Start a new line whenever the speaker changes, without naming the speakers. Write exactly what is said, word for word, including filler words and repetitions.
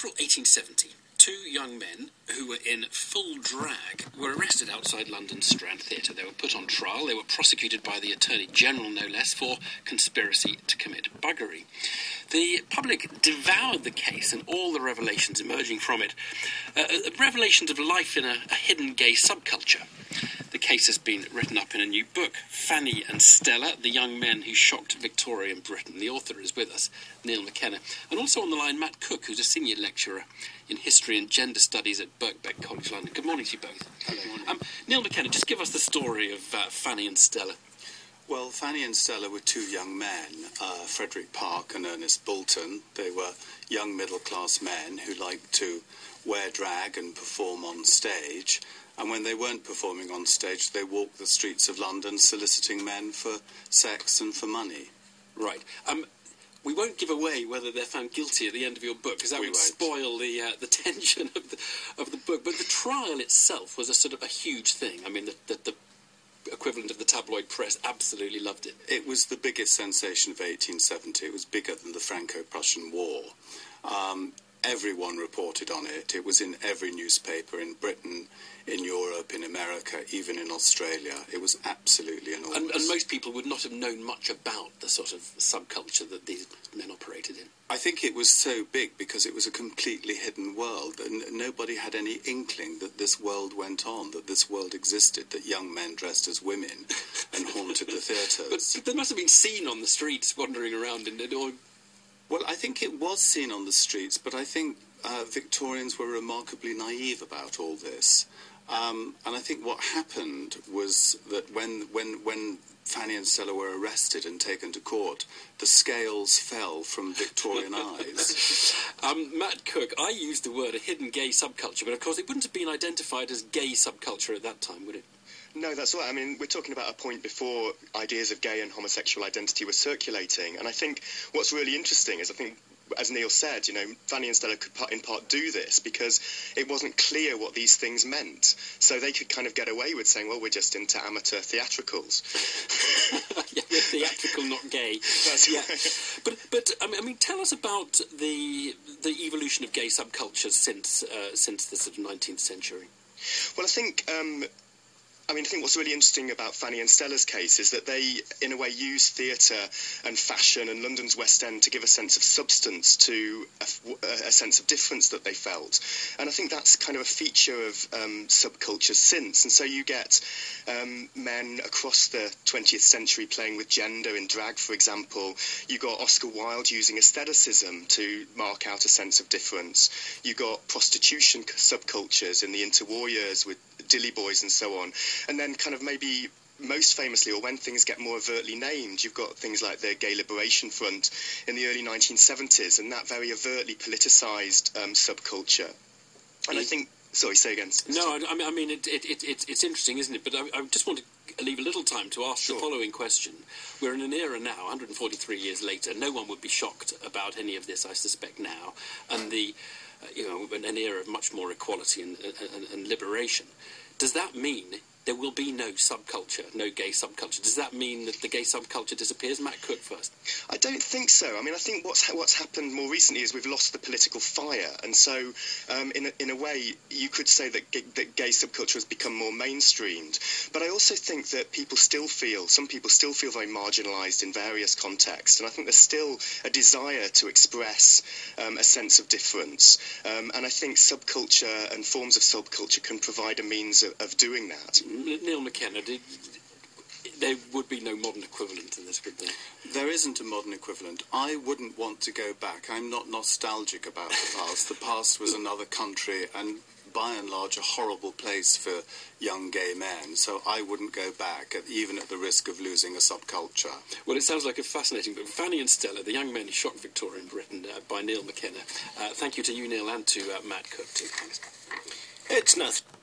April eighteen seventy, two young men who were in full drag were arrested outside London's Strand Theatre. They were put on trial. They were prosecuted by the Attorney General, no less, for conspiracy to commit buggery. The public devoured the case and all the revelations emerging from it, uh, revelations of life in a, a hidden gay subculture. The case has been written up in a new book, Fanny and Stella, the young men who shocked Victorian Britain. The author is with us, Neil McKenna. And also on the line, Matt Cook, who's a senior lecturer in history and gender studies at Birkbeck College, London. Good morning to you both.
Hello.
Um, Neil McKenna, just give us the story of uh, Fanny and Stella.
Well, Fanny and Stella were two young men, uh, Frederick Park and Ernest Bolton. They were young middle-class men who liked to wear drag and perform on stage. And when they weren't performing on stage, they walked the streets of London soliciting men for sex and for money.
Right. Um, we won't give away whether they're found guilty at the end of your book, because that
we
would
won't.
spoil the uh, the tension of the, of the book. But the trial itself was a sort of a huge thing. I mean, the, the, the equivalent of the tabloid press absolutely loved it.
It was the biggest sensation of eighteen seventy. It was bigger than the Franco-Prussian War. Um, everyone reported on it. It was in every newspaper in Britain, in Europe, in America, even in Australia. It was absolutely enormous.
And, and most people would not have known much about the sort of subculture that these men operated in.
I think it was so big because it was a completely hidden world, and nobody had any inkling that this world went on, that this world existed, that young men dressed as women and haunted the theatres.
But, but they must have been seen on the streets wandering around in or.
Well, I think it was seen on the streets, but I think uh, Victorians were remarkably naive about all this. Um, and I think what happened was that when, when, when Fanny and Stella were arrested and taken to court, the scales fell from Victorian eyes.
Um, Matt Cook, I used the word a hidden gay subculture, but of course it wouldn't have been identified as gay subculture at that time, would it?
No, that's right. I mean, we're talking about a point before ideas of gay and homosexual identity were circulating. And I think what's really interesting is, I think, as Neil said, you know, Fanny and Stella could in part do this because it wasn't clear what these things meant. So they could kind of get away with saying, well, we're just into amateur theatricals.
Yeah, we're theatrical, not gay.
That's
yeah.
right.
But, but I mean, I mean, tell us about the the evolution of gay subcultures since uh, since the sort of nineteenth century.
Well, I think... Um, I mean, I think what's really interesting about Fanny and Stella's case is that they, in a way, use theatre and fashion and London's West End to give a sense of substance to a, a sense of difference that they felt. And I think that's kind of a feature of um, subcultures since. And so you get um, men across the twentieth century playing with gender in drag, for example. You got Oscar Wilde using aestheticism to mark out a sense of difference. You got prostitution subcultures in the interwar years with dilly boys and so on. And then kind of maybe most famously, or when things get more overtly named, you've got things like the Gay Liberation Front in the early nineteen seventies, and that very overtly politicised um, subculture. And I think... Sorry, say again.
No, I, I mean, it, it, it, it's, it's interesting, isn't it? But I, I just want to leave a little time to ask
Sure.
the following question. We're in an era now, one hundred forty-three years later. No one would be shocked about any of this, I suspect, now. And the, uh, you know, an era of much more equality and, and, and liberation. Does that mean there will be no subculture, no gay subculture? Does that mean that the gay subculture disappears? Matt Cook first.
I don't think so. I mean, I think what's what's happened more recently is we've lost the political fire, and so um, in a, in a way you could say that g- that gay subculture has become more mainstreamed. But I also think that people still feel, some people still feel very marginalised in various contexts, and I think there's still a desire to express um, a sense of difference. Um, and I think subculture and forms of subculture can provide a means of, of doing that.
Neil McKenna, did, there would be no modern equivalent to this, would there?
There isn't a modern equivalent. I wouldn't want to go back. I'm not nostalgic about the past. The past was another country and, by and large, a horrible place for young gay men. So I wouldn't go back, at, even at the risk of losing a subculture.
Well, it sounds like a fascinating book. Fanny and Stella, the young men who shocked Victorian Britain, uh, by Neil McKenna. Uh, thank you to you, Neil, and to uh, Matt Cook, too. Thanks.
It's nothing.